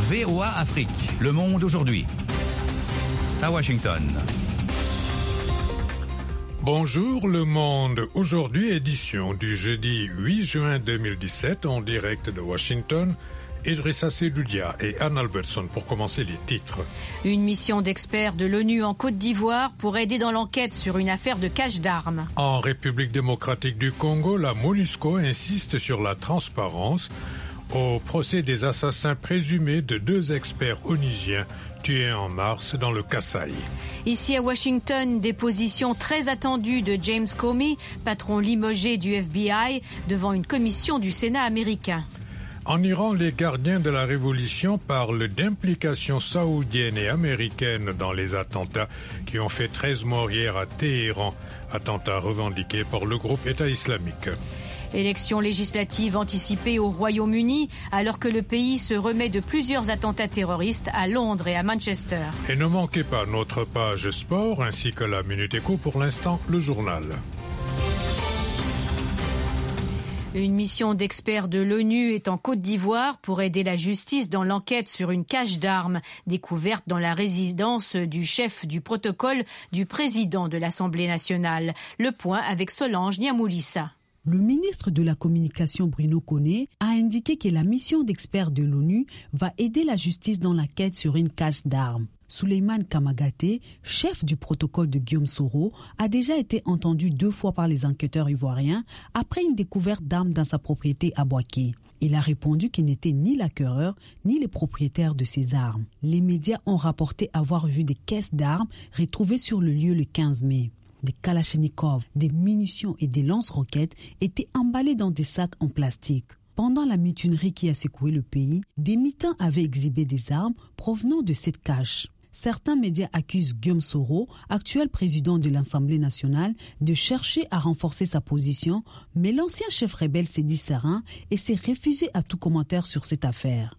VOA Afrique, le monde aujourd'hui. À Washington. Bonjour le monde, aujourd'hui édition du jeudi 8 juin 2017 en direct de Washington. Idrissa Sedoudia et Anne Albertson pour commencer les titres. Une mission d'experts de l'ONU en Côte d'Ivoire pour aider dans l'enquête sur une affaire de cache d'armes. En République démocratique du Congo, la MONUSCO insiste sur la transparence au procès des assassins présumés de 2 experts onusiens tués en mars dans le Kasaï. Ici à Washington, déposition très attendue de James Comey, patron limogé du FBI, devant une commission du Sénat américain. En Iran, les gardiens de la révolution parlent d'implications saoudiennes et américaines dans les attentats qui ont fait 13 morts hier à Téhéran, attentats revendiqués par le groupe État islamique. Élections législatives anticipées au Royaume-Uni alors que le pays se remet de plusieurs attentats terroristes à Londres et à Manchester. Et ne manquez pas notre page sport ainsi que la Minute Éco, pour l'instant le journal. Une mission d'experts de l'ONU est en Côte d'Ivoire pour aider la justice dans l'enquête sur une cache d'armes découverte dans la résidence du chef du protocole du président de l'Assemblée nationale. Le point avec Solange Niamoulissa. Le ministre de la Communication Bruno Koné a indiqué que la mission d'experts de l'ONU va aider la justice dans l'enquête sur une cache d'armes. Souleymane Kamagaté, chef du protocole de Guillaume Soro, a déjà été entendu 2 fois par les enquêteurs ivoiriens après une découverte d'armes dans sa propriété à Boaké. Il a répondu qu'il n'était ni l'acquéreur ni les propriétaires de ces armes. Les médias ont rapporté avoir vu des caisses d'armes retrouvées sur le lieu le 15 mai. Des kalachnikovs, des munitions et des lance-roquettes étaient emballés dans des sacs en plastique. Pendant la mutinerie qui a secoué le pays, des militants avaient exhibé des armes provenant de cette cache. Certains médias accusent Guillaume Soro, actuel président de l'Assemblée nationale, de chercher à renforcer sa position, mais l'ancien chef rebelle s'est dit serein et s'est refusé à tout commentaire sur cette affaire.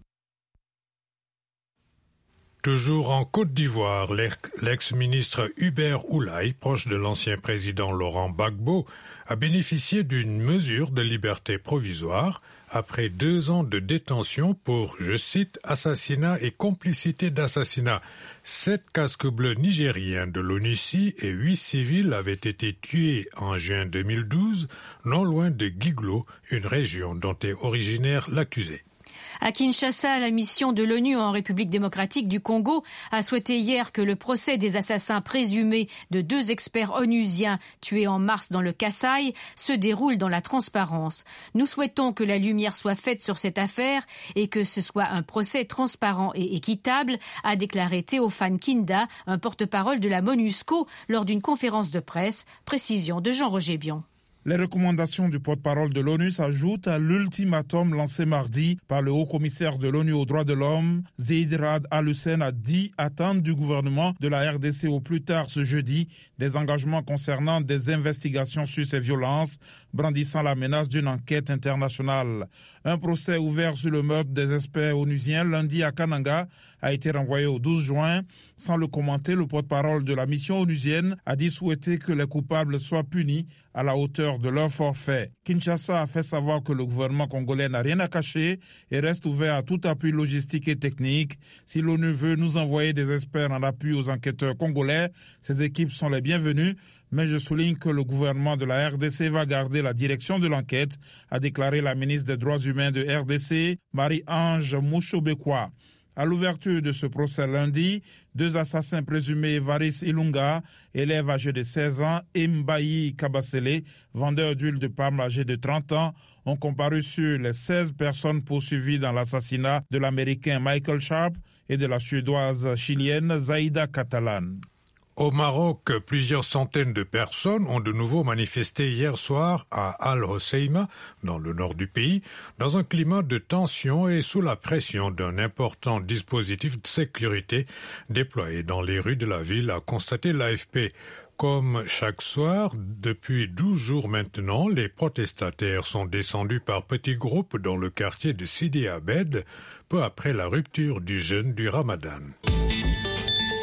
Toujours en Côte d'Ivoire, l'ex-ministre Hubert Oulaye, proche de l'ancien président Laurent Gbagbo, a bénéficié d'une mesure de liberté provisoire après 2 ans de détention pour, je cite, assassinat et complicité d'assassinat. 7 casques bleus nigériens de l'ONUCI et 8 civils avaient été tués en juin 2012, non loin de Guiglo, une région dont est originaire l'accusé. À Kinshasa, la mission de l'ONU en République démocratique du Congo a souhaité hier que le procès des assassins présumés de 2 experts onusiens tués en mars dans le Kasaï se déroule dans la transparence. Nous souhaitons que la lumière soit faite sur cette affaire et que ce soit un procès transparent et équitable, a déclaré Théophane Kinda, un porte-parole de la MONUSCO, lors d'une conférence de presse. Précision de Jean-Roger Bion. Les recommandations du porte-parole de l'ONU s'ajoutent à l'ultimatum lancé mardi par le haut-commissaire de l'ONU aux droits de l'homme. Zeid Ra'ad Al-Hussein a dit attendre du gouvernement de la RDC au plus tard ce jeudi des engagements concernant des investigations sur ces violences, brandissant la menace d'une enquête internationale. Un procès ouvert sur le meurtre des experts onusiens lundi à Kananga a été renvoyé au 12 juin. Sans le commenter, le porte-parole de la mission onusienne a dit souhaiter que les coupables soient punis à la hauteur de leur forfait. Kinshasa a fait savoir que le gouvernement congolais n'a rien à cacher et reste ouvert à tout appui logistique et technique. Si l'ONU veut nous envoyer des experts en appui aux enquêteurs congolais, ces équipes sont les bienvenues. Mais je souligne que le gouvernement de la RDC va garder la direction de l'enquête, a déclaré la ministre des Droits humains de RDC, Marie-Ange Mouchobekwa. À l'ouverture de ce procès lundi, 2 assassins présumés, Varis Ilunga, élève âgé de 16 ans, et Mbayi Kabasele, vendeur d'huile de palme âgé de 30 ans, ont comparu sur les 16 personnes poursuivies dans l'assassinat de l'Américain Michael Sharp et de la Suédoise chilienne Zaida Catalan. Au Maroc, plusieurs centaines de personnes ont de nouveau manifesté hier soir à Al-Hoceima, dans le nord du pays, dans un climat de tension et sous la pression d'un important dispositif de sécurité déployé dans les rues de la ville, a constaté l'AFP. Comme chaque soir, depuis 12 jours maintenant, les protestataires sont descendus par petits groupes dans le quartier de Sidi Abed, peu après la rupture du jeûne du Ramadan.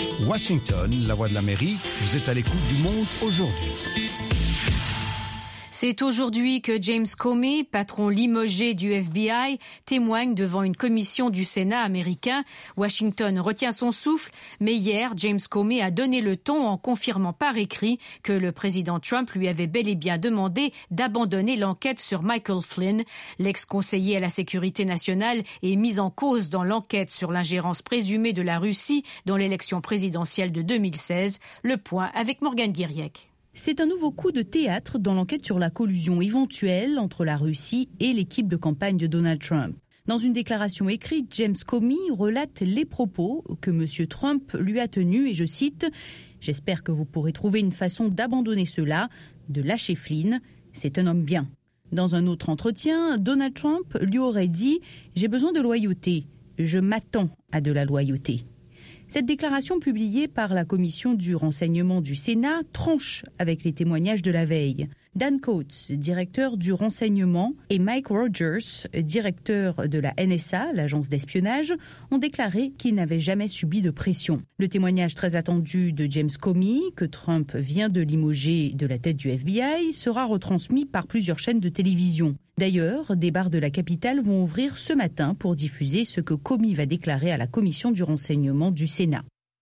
Washington, la voix de l'Amérique, vous êtes à l'écoute du monde aujourd'hui. C'est aujourd'hui que James Comey, patron limogé du FBI, témoigne devant une commission du Sénat américain. Washington retient son souffle, mais hier, James Comey a donné le ton en confirmant par écrit que le président Trump lui avait bel et bien demandé d'abandonner l'enquête sur Michael Flynn. L'ex-conseiller à la sécurité nationale est mis en cause dans l'enquête sur l'ingérence présumée de la Russie dans l'élection présidentielle de 2016. Le point avec Morgane Guiriec. C'est un nouveau coup de théâtre dans l'enquête sur la collusion éventuelle entre la Russie et l'équipe de campagne de Donald Trump. Dans une déclaration écrite, James Comey relate les propos que M. Trump lui a tenus et je cite « J'espère que vous pourrez trouver une façon d'abandonner cela, de lâcher Flynn. C'est un homme bien. » Dans un autre entretien, Donald Trump lui aurait dit « J'ai besoin de loyauté. Je m'attends à de la loyauté. » Cette déclaration publiée par la commission du renseignement du Sénat tranche avec les témoignages de la veille. Dan Coats, directeur du renseignement, et Mike Rogers, directeur de la NSA, l'agence d'espionnage, ont déclaré qu'ils n'avaient jamais subi de pression. Le témoignage très attendu de James Comey, que Trump vient de limoger de la tête du FBI, sera retransmis par plusieurs chaînes de télévision. D'ailleurs, des bars de la capitale vont ouvrir ce matin pour diffuser ce que Comey va déclarer à la commission du renseignement du Sénat.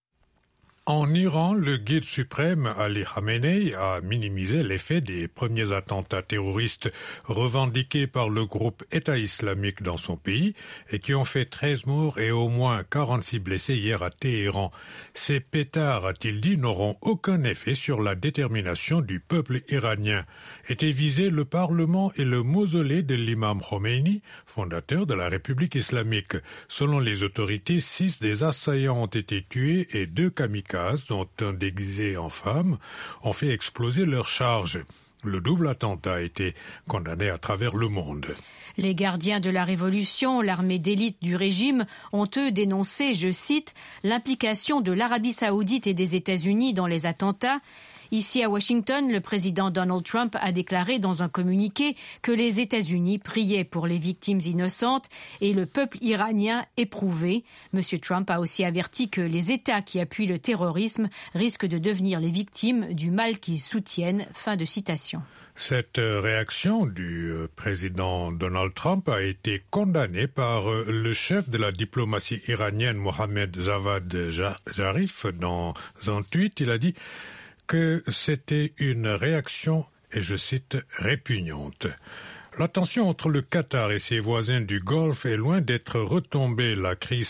En Iran, le guide suprême Ali Khamenei a minimisé l'effet des premiers attentats terroristes revendiqués par le groupe État islamique dans son pays et qui ont fait 13 morts et au moins 46 blessés hier à Téhéran. Ces pétards, a-t-il dit, n'auront aucun effet sur la détermination du peuple iranien. Étaient visés le Parlement et le mausolée de l'imam Khomeini, fondateur de la République islamique. Selon les autorités, 6 des assaillants ont été tués et 2 kamikazes, dont un déguisé en femme, ont fait exploser leur charge. Le double attentat a été condamné à travers le monde. Les gardiens de la Révolution, l'armée d'élite du régime, ont eux dénoncé, je cite, l'implication de l'Arabie saoudite et des États-Unis dans les attentats. Ici à Washington, le président Donald Trump a déclaré dans un communiqué que les États-Unis priaient pour les victimes innocentes et le peuple iranien éprouvé. M. Trump a aussi averti que les États qui appuient le terrorisme risquent de devenir les victimes du mal qu'ils soutiennent. Fin de citation. Cette réaction du président Donald Trump a été condamnée par le chef de la diplomatie iranienne Mohammad Javad Zarif. Dans un tweet, il a dit que c'était une réaction, et je cite, répugnante. La tension entre le Qatar et ses voisins du Golfe est loin d'être retombée. La crise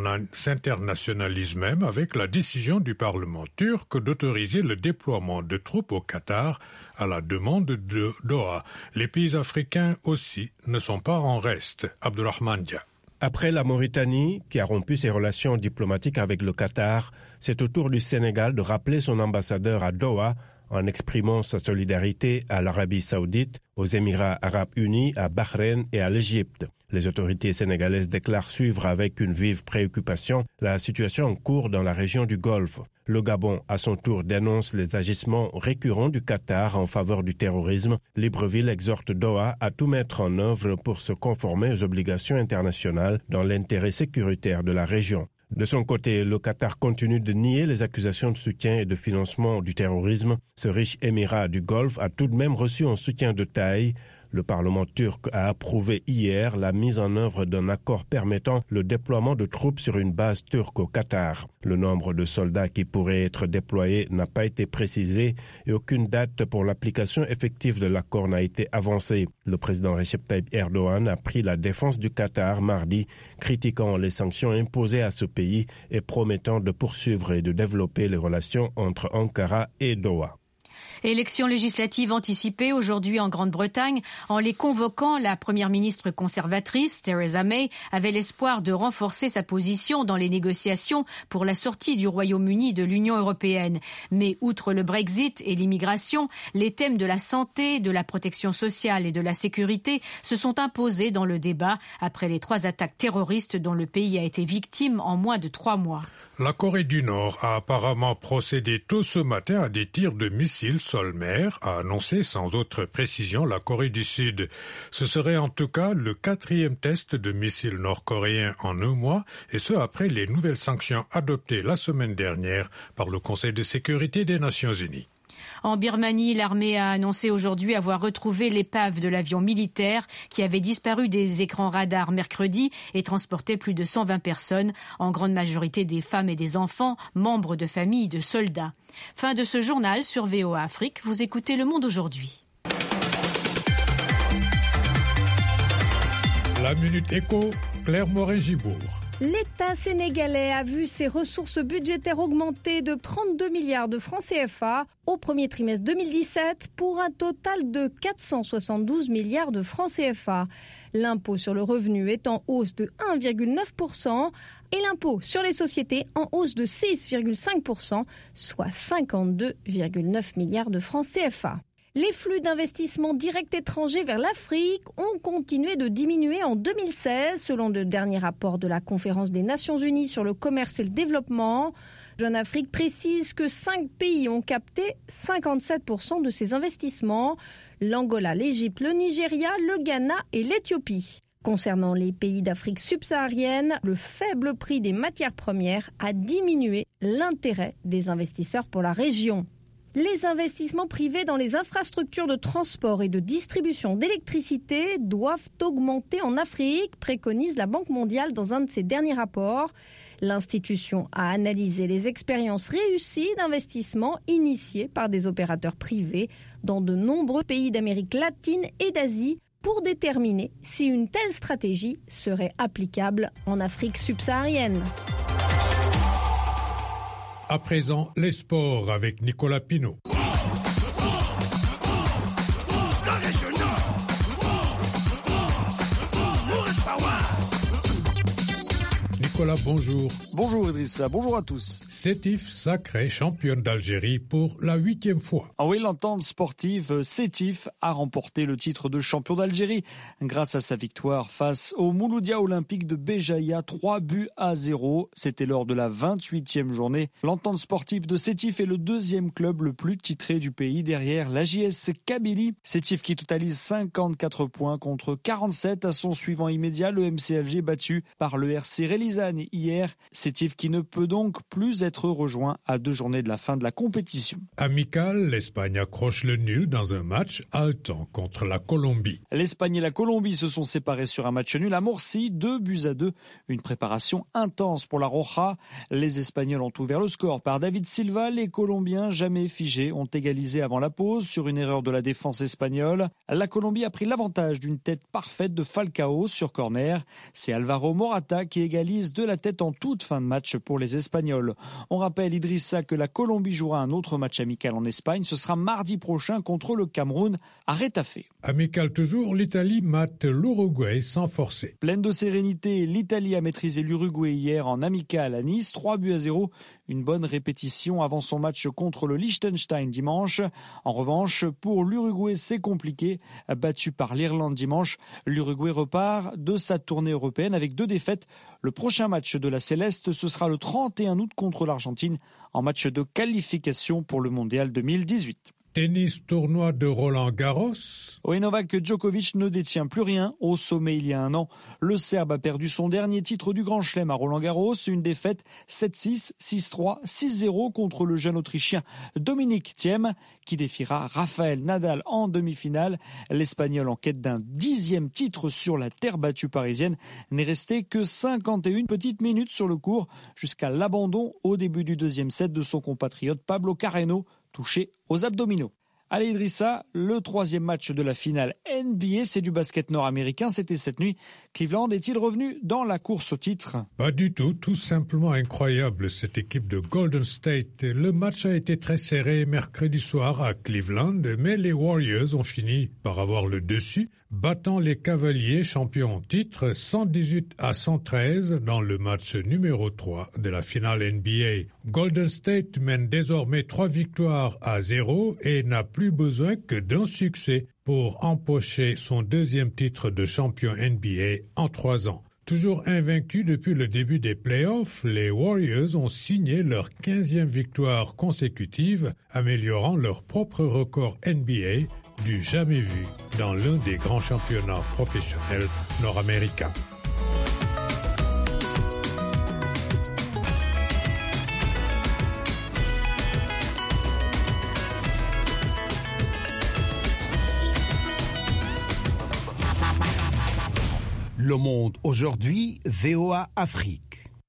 s'internationalise même avec la décision du Parlement turc d'autoriser le déploiement de troupes au Qatar à la demande de Doha. Les pays africains aussi ne sont pas en reste. Abdulrahman Dia. Après la Mauritanie, qui a rompu ses relations diplomatiques avec le Qatar, c'est au tour du Sénégal de rappeler son ambassadeur à Doha en exprimant sa solidarité à l'Arabie saoudite, aux Émirats arabes unis, à Bahreïn et à l'Égypte. Les autorités sénégalaises déclarent suivre avec une vive préoccupation la situation en cours dans la région du Golfe. Le Gabon, à son tour, dénonce les agissements récurrents du Qatar en faveur du terrorisme. Libreville exhorte Doha à tout mettre en œuvre pour se conformer aux obligations internationales dans l'intérêt sécuritaire de la région. De son côté, le Qatar continue de nier les accusations de soutien et de financement du terrorisme. Ce riche émirat du Golfe a tout de même reçu un soutien de taille. Le Parlement turc a approuvé hier la mise en œuvre d'un accord permettant le déploiement de troupes sur une base turque au Qatar. Le nombre de soldats qui pourraient être déployés n'a pas été précisé et aucune date pour l'application effective de l'accord n'a été avancée. Le président Recep Tayyip Erdogan a pris la défense du Qatar mardi, critiquant les sanctions imposées à ce pays et promettant de poursuivre et de développer les relations entre Ankara et Doha. Élections législatives anticipées aujourd'hui en Grande-Bretagne. En les convoquant, la première ministre conservatrice, Theresa May, avait l'espoir de renforcer sa position dans les négociations pour la sortie du Royaume-Uni de l'Union européenne. Mais outre le Brexit et l'immigration, les thèmes de la santé, de la protection sociale et de la sécurité se sont imposés dans le débat après les 3 attaques terroristes dont le pays a été victime en moins de 3 mois. La Corée du Nord a apparemment procédé tôt ce matin à des tirs de missiles sol-mer, a annoncé sans autre précision la Corée du Sud. Ce serait en tout cas le 4e test de missiles nord-coréens en un mois, et ce après les nouvelles sanctions adoptées la semaine dernière par le Conseil de sécurité des Nations Unies. En Birmanie, l'armée a annoncé aujourd'hui avoir retrouvé l'épave de l'avion militaire qui avait disparu des écrans radars mercredi et transportait plus de 120 personnes, en grande majorité des femmes et des enfants, membres de familles de soldats. Fin de ce journal sur VOA Afrique. Vous écoutez Le Monde aujourd'hui. La Minute Éco, Claire Morin-Gibourg. L'État sénégalais a vu ses ressources budgétaires augmenter de 32 milliards de francs CFA au premier trimestre 2017 pour un total de 472 milliards de francs CFA. L'impôt sur le revenu est en hausse de 1,9% et l'impôt sur les sociétés en hausse de 6,5%, soit 52,9 milliards de francs CFA. Les flux d'investissements directs étrangers vers l'Afrique ont continué de diminuer en 2016, selon le dernier rapport de la Conférence des Nations Unies sur le commerce et le développement. Jeune Afrique précise que 5 pays ont capté 57% de ces investissements, l'Angola, l'Égypte, le Nigeria, le Ghana et l'Éthiopie. Concernant les pays d'Afrique subsaharienne, le faible prix des matières premières a diminué l'intérêt des investisseurs pour la région. Les investissements privés dans les infrastructures de transport et de distribution d'électricité doivent augmenter en Afrique, préconise la Banque mondiale dans un de ses derniers rapports. L'institution a analysé les expériences réussies d'investissement initiées par des opérateurs privés dans de nombreux pays d'Amérique latine et d'Asie pour déterminer si une telle stratégie serait applicable en Afrique subsaharienne. À présent, les sports avec Nicolas Pinault. Nicolas, bonjour. Bonjour Idrissa, bonjour à tous. Sétif sacré championne d'Algérie pour la 8e fois. Ah oui, l'entente sportive Sétif a remporté le titre de champion d'Algérie grâce à sa victoire face au Mouloudia Olympique de Béjaïa, 3-0. C'était lors de la 28e journée. L'entente sportive de Sétif est le deuxième club le plus titré du pays derrière l'AJS Kabylie. Sétif qui totalise 54 points contre 47 à son suivant immédiat, le MC Alger battu par le RC Relizane hier. Sétif qui ne peut donc plus être rejoint à 2 journées de la fin de la compétition. Amical, l'Espagne accroche le nul dans un match haletant contre la Colombie. L'Espagne et la Colombie se sont séparés sur un match nul à Murcie, 2-2. Une préparation intense pour la Roja. Les Espagnols ont ouvert le score par David Silva. Les Colombiens, jamais figés, ont égalisé avant la pause sur une erreur de la défense espagnole. La Colombie a pris l'avantage d'une tête parfaite de Falcao sur corner. C'est Alvaro Morata qui égalise de la tête en toute fin de match pour les Espagnols. On rappelle, Idrissa, que la Colombie jouera un autre match amical en Espagne. Ce sera mardi prochain contre le Cameroun à Retafe. Amical toujours, l'Italie mate l'Uruguay sans forcer. Pleine de sérénité, l'Italie a maîtrisé l'Uruguay hier en amical à Nice, 3-0. Une bonne répétition avant son match contre le Liechtenstein dimanche. En revanche, pour l'Uruguay, c'est compliqué. Battu par l'Irlande dimanche, l'Uruguay repart de sa tournée européenne avec 2 défaites. Le prochain match de la Céleste, ce sera le 31 août contre l'Argentine en match de qualification pour le Mondial 2018. Tennis, tournoi de Roland-Garros. Novak Djokovic ne détient plus rien. Au sommet il y a un an, le Serbe a perdu son dernier titre du Grand Chelem à Roland-Garros. Une défaite 7-6, 6-3, 6-0 contre le jeune Autrichien Dominic Thiem qui défiera Rafael Nadal en demi-finale. L'Espagnol en quête d'un 10e titre sur la terre battue parisienne n'est resté que 51 petites minutes sur le court jusqu'à l'abandon au début du 2e set de son compatriote Pablo Carreño, touché aux abdominaux. Allez Idrissa, le 3e match de la finale NBA, c'est du basket nord-américain, c'était cette nuit. Cleveland est-il revenu dans la course au titre? Pas du tout simplement incroyable cette équipe de Golden State. Le match a été très serré mercredi soir à Cleveland, mais les Warriors ont fini par avoir le dessus, battant les Cavaliers champions en titre 118-113 dans le match numéro 3 de la finale NBA. Golden State mène désormais 3-0 et n'a plus besoin que d'un succès pour empocher son 2e titre de champion NBA en 3 ans. Toujours invaincus depuis le début des playoffs, les Warriors ont signé leur 15e victoire consécutive, améliorant leur propre record NBA du jamais vu dans l'un des grands championnats professionnels nord-américains. Le Monde aujourd'hui, VOA Afrique.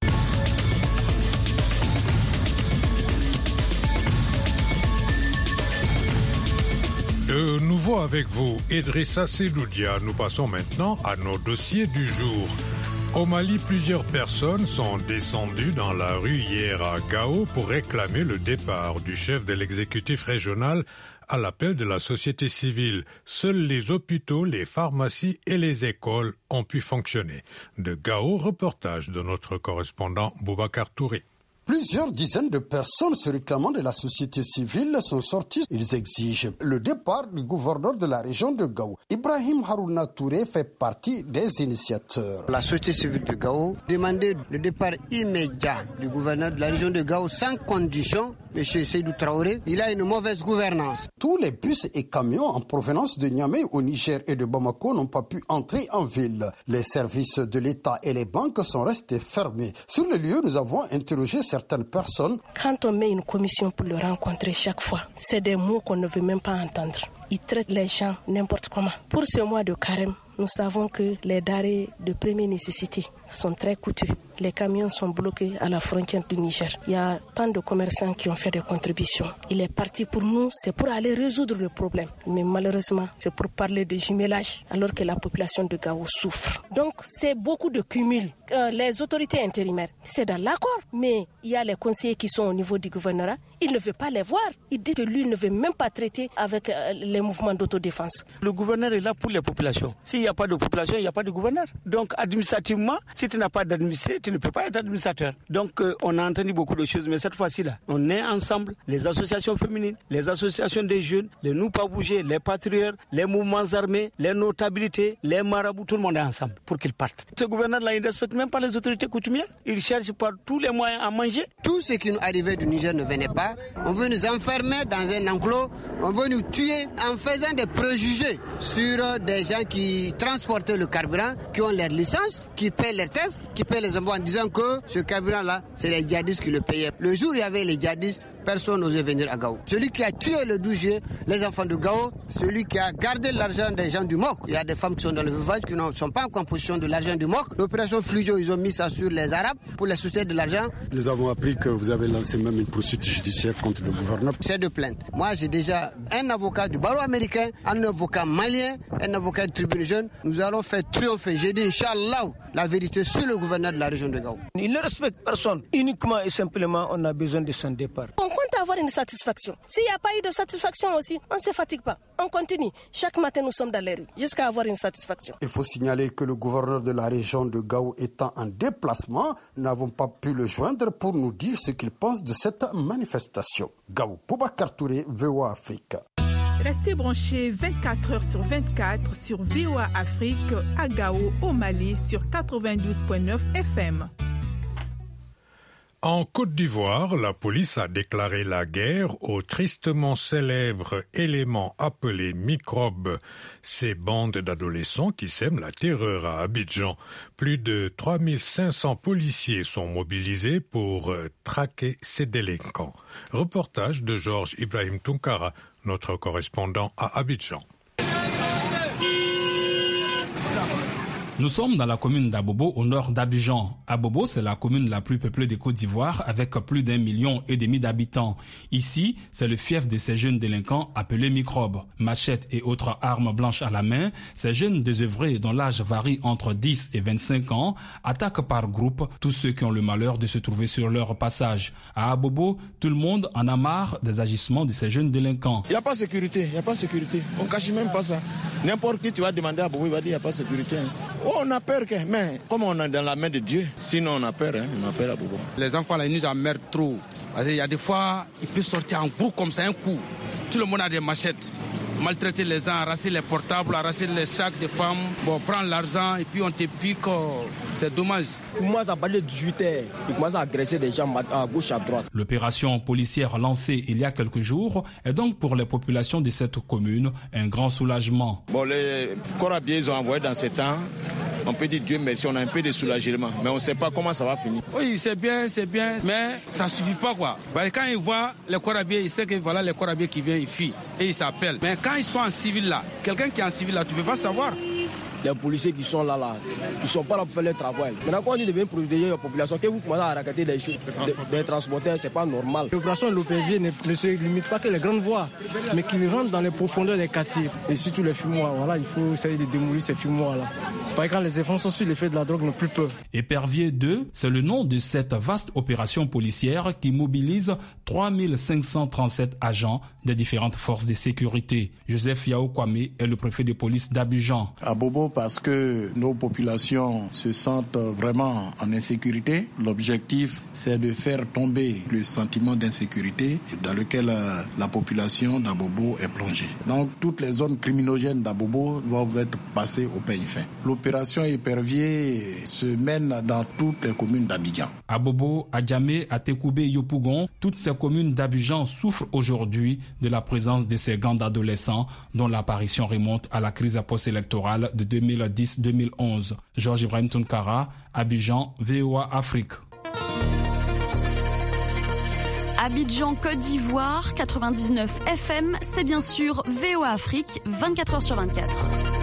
De nouveau avec vous, Idrissa Seloudia. Nous passons maintenant à nos dossiers du jour. Au Mali, plusieurs personnes sont descendues dans la rue hier à Gao pour réclamer le départ du chef de l'exécutif régional à l'appel de la société civile. Seuls les hôpitaux, les pharmacies et les écoles ont pu fonctionner. De Gao, reportage de notre correspondant Boubacar Touré. Plusieurs dizaines de personnes se réclamant de la société civile sont sorties. Ils exigent le départ du gouverneur de la région de Gao. Ibrahim Harouna Touré fait partie des initiateurs. La société civile de Gao demandait le départ immédiat du gouverneur de la région de Gao sans condition. M. Seydou Traoré, il a une mauvaise gouvernance. Tous les bus et camions en provenance de Niamey au Niger et de Bamako n'ont pas pu entrer en ville. Les services de l'État et les banques sont restés fermés. Sur le lieu, nous avons interrogé certaines personnes. Quand on met une commission pour le rencontrer chaque fois, c'est des mots qu'on ne veut même pas entendre. Ils traitent les gens n'importe comment. Pour ce mois de carême, nous savons que les denrées de première nécessité sont très coûteux. Les camions sont bloqués à la frontière du Niger. Il y a tant de commerçants qui ont fait des contributions. Il est parti pour nous, c'est pour aller résoudre le problème. Mais malheureusement, c'est pour parler de jumelage alors que la population de Gao souffre. Donc c'est beaucoup de cumul. Les autorités intérimaires, c'est dans l'accord. Mais il y a les conseillers qui sont au niveau du gouvernorat. Il ne veut pas les voir. Il dit que lui ne veut même pas traiter avec les mouvements d'autodéfense. Le gouverneur est là pour les populations. S'il n'y a pas de population, il n'y a pas de gouverneur. Donc administrativement, si tu n'as pas d'administré, tu ne peux pas être administrateur. Donc on a entendu beaucoup de choses, mais cette fois-ci-là, on est ensemble, les associations féminines, les associations des jeunes, les Nous Pas Bouger, les patriotes, les mouvements armés, les notabilités, les marabouts, tout le monde est ensemble pour qu'ils partent. Ce gouverneur-là, il ne respecte même pas les autorités coutumières. Il cherche par tous les moyens à manger. Tout ce qui nous arrivait du Niger ne venait pas. On veut nous enfermer dans un enclos, on veut nous tuer en faisant des préjugés sur des gens qui transportent le carburant, qui ont leur licence, qui paient leurs taxes, qui paient les impôts en disant que ce carburant-là, c'est les djihadistes qui le payaient. Le jour où il y avait les djihadistes, personne n'osait venir à Gao. Celui qui a tué le 12 juillet les enfants de Gao, celui qui a gardé l'argent des gens du MOC. Il y a des femmes qui sont dans le veuvage qui ne sont pas en composition de l'argent du MOC. L'opération Flujo, ils ont mis ça sur les Arabes pour les soustraire de l'argent. Nous avons appris que vous avez lancé même une poursuite judiciaire contre le gouverneur. C'est de plainte. Moi, j'ai déjà un avocat du barreau américain, un avocat malien, un avocat de tribune jeune. Nous allons faire triompher, j'ai dit, Inch'Allah, la vérité sur le gouverneur de la région de Gao. Il ne respecte personne. Uniquement et simplement, on a besoin de son départ. On compte avoir une satisfaction. S'il n'y a pas eu de satisfaction aussi, on ne se fatigue pas. On continue. Chaque matin, nous sommes dans les rues jusqu'à avoir une satisfaction. Il faut signaler que le gouverneur de la région de Gao étant en déplacement, nous n'avons pas pu le joindre pour nous dire ce qu'il pense de cette manifestation. Gao, Boubacar Touré, VOA Afrique. Restez branchés 24 heures sur 24 sur VOA Afrique à Gao, au Mali, sur 92.9 FM. En Côte d'Ivoire, la police a déclaré la guerre au tristement célèbre élément appelé microbe. Ces bandes d'adolescents qui sèment la terreur à Abidjan. Plus de 3500 policiers sont mobilisés pour traquer ces délinquants. Reportage de Georges Ibrahim Tunkara, notre correspondant à Abidjan. Nous sommes dans la commune d'Abobo, au nord d'Abidjan. Abobo, c'est la commune la plus peuplée de Côte d'Ivoire, avec plus d'1,5 million d'habitants. Ici, c'est le fief de ces jeunes délinquants appelés microbes. Machettes et autres armes blanches à la main, ces jeunes désœuvrés dont l'âge varie entre 10 et 25 ans attaquent par groupe tous ceux qui ont le malheur de se trouver sur leur passage. À Abobo, tout le monde en a marre des agissements de ces jeunes délinquants. Il n'y a pas de sécurité, il n'y a pas de sécurité. On ne cache même pas ça. N'importe qui tu vas demander à Abobo, il va dire qu'il n'y a pas de sécurité. Oh, on a peur, mais comme on est dans la main de Dieu, sinon on a peur à Bobo. Les enfants là, ils nous emmerdent trop. Parce qu'il y a des fois, ils peuvent sortir en groupe comme ça, un coup. Tout le monde a des machettes. Maltraiter les gens, arracher les portables, arracher les sacs des femmes, prendre l'argent et puis on te pique, c'est dommage. Ils commencent à parler de 18h, ils commencent à agresser des gens à gauche, à droite. L'opération policière lancée il y a quelques jours est donc pour les populations de cette commune un grand soulagement. Les corabiers, ils ont envoyé dans ces temps. On peut dire Dieu merci, on a un peu de soulagement, mais on ne sait pas comment ça va finir. Oui, c'est bien, mais ça ne suffit pas quoi. Quand ils voient les corabiers, ils savent que voilà les corabiers qui viennent, ils fuient et ils s'appellent. Mais quand ils sont en civil là, quelqu'un qui est en civil là, tu ne peux pas savoir. les policiers qui sont là, ils ne sont pas là pour faire leur travail. Maintenant, quand on dit de bien protéger la population, que vous commencez à raqueter des transporteurs, ce n'est pas normal. L'opération de l'OPV ne se limite pas que les grandes voies, mais qui rentrent dans les profondeurs des quartiers. Et surtout les fumoirs, voilà, il faut essayer de démolir ces fumoirs-là. Parce que quand les enfants sont sur l'effet de la drogue, n'ont plus peur. Épervier 2, c'est le nom de cette vaste opération policière qui mobilise 3537 agents des différentes forces de sécurité. Joseph Yao Kwame est le préfet de police d'Abidjan. À Bobo, parce que nos populations se sentent vraiment en insécurité. L'objectif, c'est de faire tomber le sentiment d'insécurité dans lequel la population d'Abobo est plongée. Donc, toutes les zones criminogènes d'Abobo doivent être passées au peigne fin. L'opération Épervier se mène dans toutes les communes d'Abidjan. Abobo, Adjamé, Atekoubé, Yopougon, toutes ces communes d'Abidjan souffrent aujourd'hui de la présence de ces gangs d'adolescents dont l'apparition remonte à la crise post-électorale de 2010-2011. Georges Ibrahim Tounkara, Abidjan, VOA Afrique. Abidjan, Côte d'Ivoire, 99 FM, c'est bien sûr VOA Afrique, 24h sur 24.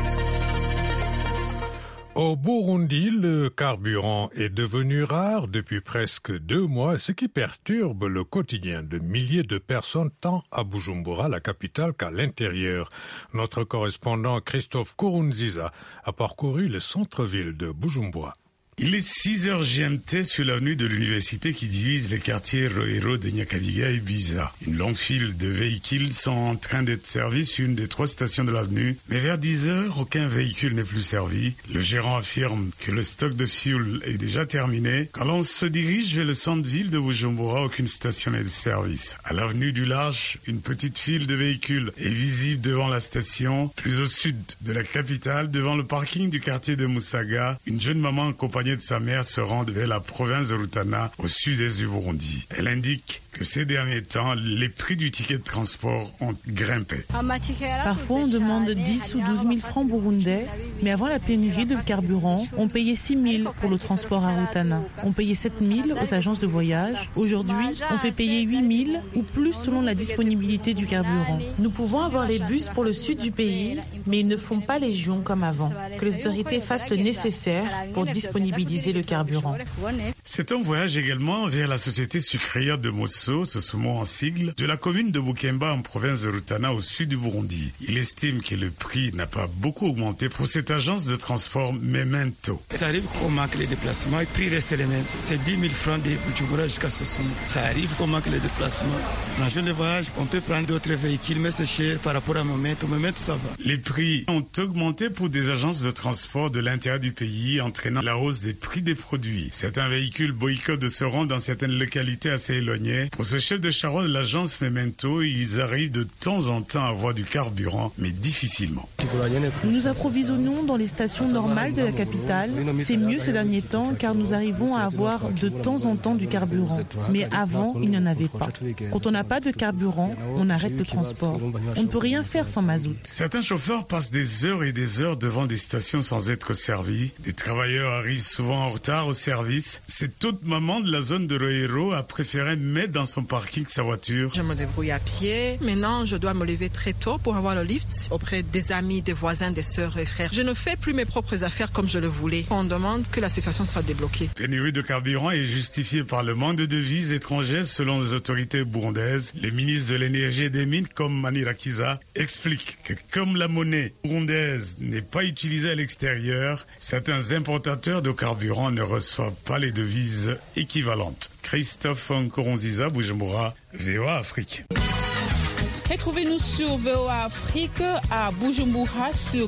Au Burundi, le carburant est devenu rare depuis presque 2 mois, ce qui perturbe le quotidien de milliers de personnes tant à Bujumbura, la capitale, qu'à l'intérieur. Notre correspondant Christophe Kurunziza a parcouru le centre-ville de Bujumbura. Il est 6h GMT sur l'avenue de l'université qui divise les quartiers Rohero de Nyakabiga et Biza. Une longue file de véhicules sont en train d'être servis sur une des 3 stations de l'avenue, mais vers 10h, aucun véhicule n'est plus servi. Le gérant affirme que le stock de fuel est déjà terminé. Quand l'on se dirige vers le centre-ville de Bujumbura, aucune station n'est de service. À l'avenue du Large, une petite file de véhicules est visible devant la station. Plus au sud de la capitale, devant le parking du quartier de Musaga, une jeune maman accompagnée de sa mère se rendent vers la province de Rutana, au sud-est du Burundi. Elle indique que ces derniers temps, les prix du ticket de transport ont grimpé. Parfois, on demande 10 ou 12 000 francs burundais, mais avant la pénurie de carburant, on payait 6 000 pour le transport à Rutana. On payait 7 000 aux agences de voyage. Aujourd'hui, on fait payer 8 000 ou plus selon la disponibilité du carburant. Nous pouvons avoir les bus pour le sud du pays, mais ils ne font pas légion comme avant. Que les autorités fassent le nécessaire pour disponibiliser le carburant. C'est un voyage également vers la société sucrière de Mosso, ce sont en sigle, de la commune de Bukemba en province de Rutana au sud du Burundi. Il estime que le prix n'a pas beaucoup augmenté pour cette agence de transport Memento. Ça arrive qu'on manque les déplacements, le prix reste le même. C'est 10 000 francs de Bujumbura jusqu'à Sossum. Ça arrive qu'on manque les déplacements. Dans jour de voyage, on peut prendre d'autres véhicules, mais c'est cher par rapport à Memento. Memento, ça va. Les prix ont augmenté pour des agences de transport de l'intérieur du pays, entraînant la hausse des prix des produits. Certains véhicules boycottent de se rendre dans certaines localités assez éloignées. Pour ce chef de charrette de l'agence Memento, ils arrivent de temps en temps à avoir du carburant, mais difficilement. Nous nous approvisionnons dans les stations normales de la capitale. C'est mieux ces derniers temps car nous arrivons à avoir de temps en temps du carburant. Mais avant, il n'y en avait pas. Quand on n'a pas de carburant, on arrête le transport. On ne peut rien faire sans mazout. Certains chauffeurs passent des heures et des heures devant des stations sans être servis. Des travailleurs arrivent souvent en retard au service. Cette autre maman de la zone de Rohero a préféré mettre dans son parking sa voiture. Je me débrouille à pied. Maintenant, je dois me lever très tôt pour avoir le lift auprès des amis, des voisins, des sœurs et frères. Je ne fais plus mes propres affaires comme je le voulais. On demande que la situation soit débloquée. La pénurie de carburant est justifiée par le manque de devises étrangères selon les autorités burundaises. Le ministre de l'énergie et des mines, comme Manirakiza, explique que comme la monnaie burundaise n'est pas utilisée à l'extérieur, certains importateurs de carburant ne reçoivent pas les devises équivalentes. Christophe Nkurunziza, Bujumbura, VOA Afrique. Retrouvez-nous sur VOA Afrique à Bujumbura sur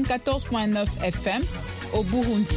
94.9 FM au Burundi.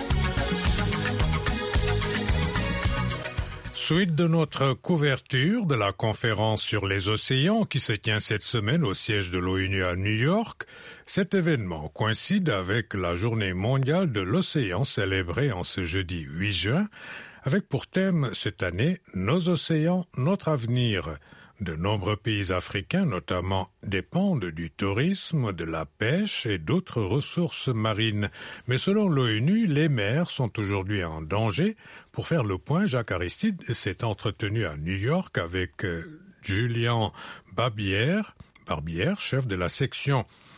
Suite de notre couverture de la conférence sur les océans qui se tient cette semaine au siège de l'ONU à New York, cet événement coïncide avec la journée mondiale de l'océan célébrée en ce jeudi 8 juin, avec pour thème cette année « Nos océans, notre avenir ». De nombreux pays africains, notamment, dépendent du tourisme, de la pêche et d'autres ressources marines. Mais selon l'ONU, les mers sont aujourd'hui en danger. Pour faire le point, Jacques Aristide s'est entretenu à New York avec Julian Barbière, chef de la section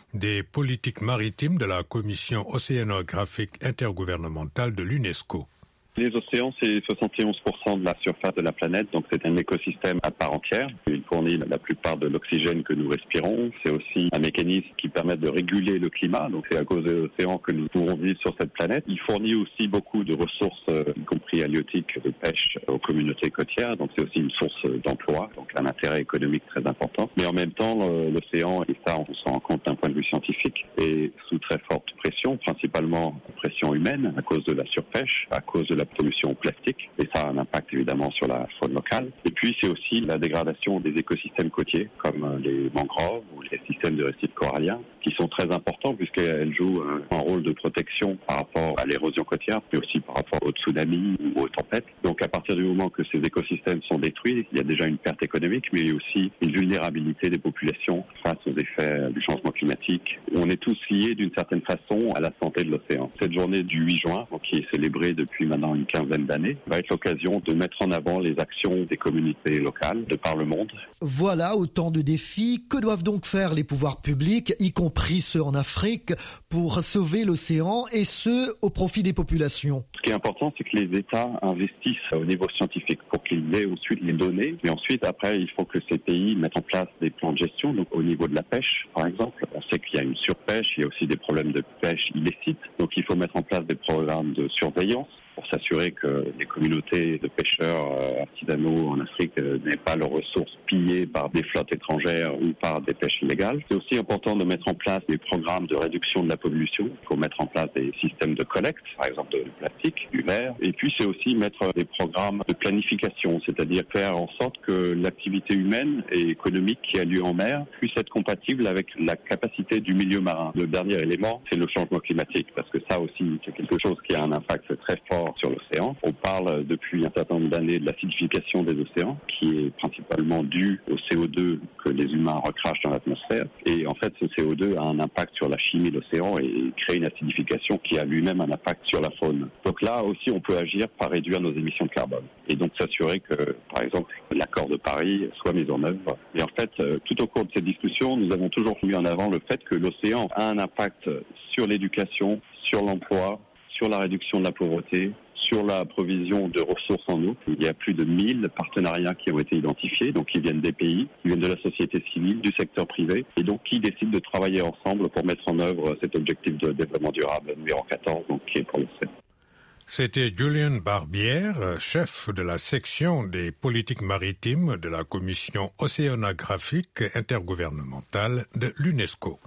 des politiques maritimes de la Commission océanographique intergouvernementale de l'UNESCO. Les océans, c'est 71% de la surface de la planète, donc c'est un écosystème à part entière. Il fournit la plupart de l'oxygène que nous respirons. C'est aussi un mécanisme qui permet de réguler le climat, donc c'est à cause des océans que nous pouvons vivre sur cette planète. Il fournit aussi beaucoup de ressources, y compris halieutiques, de pêche aux communautés côtières, donc c'est aussi une source d'emploi, donc un intérêt économique très important. Mais en même temps, l'océan, et ça on s'en rend compte d'un point de vue scientifique, est sous très forte pression, principalement pression humaine, à cause de la surpêche, à cause de la pollution au plastique, et ça a un impact évidemment sur la faune locale. Et puis c'est aussi la dégradation des écosystèmes côtiers, comme les mangroves ou les systèmes de récifs coralliens, qui sont très importants puisqu'elles jouent un rôle de protection par rapport à l'érosion côtière, mais aussi par rapport aux tsunamis ou aux tempêtes. Donc à partir du moment que ces écosystèmes sont détruits, il y a déjà une perte économique, mais aussi une vulnérabilité des populations face aux effets du changement climatique. On est tous liés d'une certaine façon à la santé de l'océan. Cette journée du 8 juin, qui est célébrée depuis maintenant une quinzaine d'années, va être l'occasion de mettre en avant les actions des communautés locales de par le monde. Voilà autant de défis. Que doivent donc faire les pouvoirs publics, y compris ceux en Afrique, pour sauver l'océan et ce, au profit des populations? Ce qui est important, c'est que les États investissent au niveau scientifique pour qu'ils aient ensuite les données. Mais ensuite, après, il faut que ces pays mettent en place des plans de gestion. Donc, au niveau de la pêche, par exemple, on sait qu'il y a une surpêche, il y a aussi des problèmes de pêche illicite. Donc, il faut mettre en place des programmes de surveillance pour s'assurer que les communautés de pêcheurs artisanaux en Afrique n'aient pas leurs ressources pillées par des flottes étrangères ou par des pêches illégales. C'est aussi important de mettre en place des programmes de réduction de la pollution. Il faut mettre en place des systèmes de collecte, par exemple de plastique, du verre. Et puis c'est aussi mettre des programmes de planification, c'est-à-dire faire en sorte que l'activité humaine et économique qui a lieu en mer puisse être compatible avec la capacité du milieu marin. Le dernier élément, c'est le changement climatique, parce que ça aussi, c'est quelque chose qui a un impact très fort sur l'océan. On parle depuis un certain nombre d'années de l'acidification des océans, qui est principalement due au CO2 que les humains recrachent dans l'atmosphère. Et en fait, ce CO2 a un impact sur la chimie de l'océan et crée une acidification qui a lui-même un impact sur la faune. Donc là aussi, on peut agir par réduire nos émissions de carbone. Et donc s'assurer que, par exemple, l'accord de Paris soit mis en œuvre. Et en fait, tout au cours de cette discussion, nous avons toujours mis en avant le fait que l'océan a un impact sur l'éducation, sur l'emploi, sur la réduction de la pauvreté, sur la provision de ressources en eau. Il y a plus de 1000 partenariats qui ont été identifiés, donc qui viennent des pays, qui viennent de la société civile, du secteur privé, et donc qui décident de travailler ensemble pour mettre en œuvre cet objectif de développement durable numéro 14, donc qui est pour l'océan. C'était Julian Barbière, chef de la section des politiques maritimes de la Commission océanographique intergouvernementale de l'UNESCO.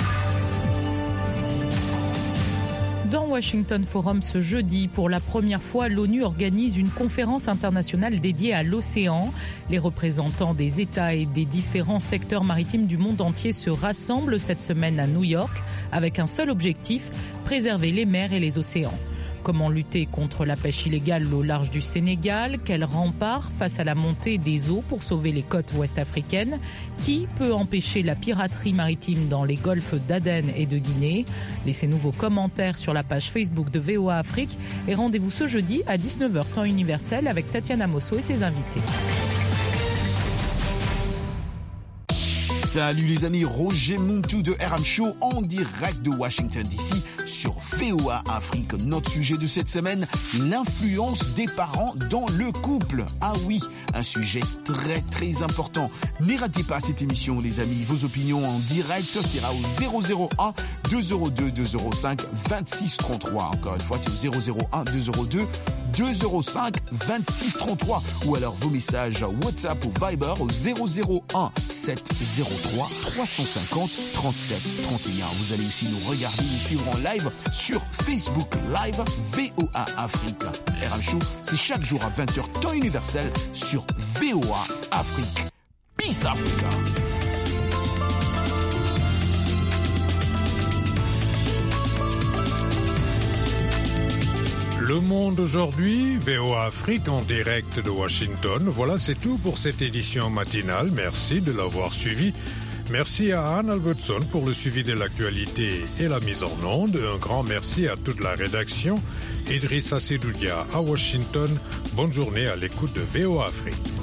Dans Washington Forum ce jeudi, pour la première fois, l'ONU organise une conférence internationale dédiée à l'océan. Les représentants des États et des différents secteurs maritimes du monde entier se rassemblent cette semaine à New York avec un seul objectif, préserver les mers et les océans. Comment lutter contre la pêche illégale au large du Sénégal? Quel rempart face à la montée des eaux pour sauver les côtes ouest-africaines? Qui peut empêcher la piraterie maritime dans les golfes d'Aden et de Guinée? Laissez-nous vos commentaires sur la page Facebook de VOA Afrique et rendez-vous ce jeudi à 19h temps universel avec Tatiana Mosso et ses invités. Salut les amis, Roger Montou de RM Show en direct de Washington DC sur VOA Afrique. Notre sujet de cette semaine, l'influence des parents dans le couple. Ah oui, un sujet très très important. Ne ratez pas cette émission les amis, vos opinions en direct sera au 001 202 205 26 33. Encore une fois, c'est au 001 202 205 26 33 ou alors vos messages WhatsApp ou Viber au 001 703 350 37 31. Vous allez aussi nous regarder, nous suivre en live sur Facebook Live VOA Afrique. RM Show, c'est chaque jour à 20h temps universel sur VOA Afrique. Peace Africa. Le Monde aujourd'hui, VOA Afrique en direct de Washington. Voilà, c'est tout pour cette édition matinale. Merci de l'avoir suivi. Merci à Anne Albertson pour le suivi de l'actualité et la mise en onde. Un grand merci à toute la rédaction. Idrissa Sedoudia à Washington. Bonne journée à l'écoute de VOA Afrique.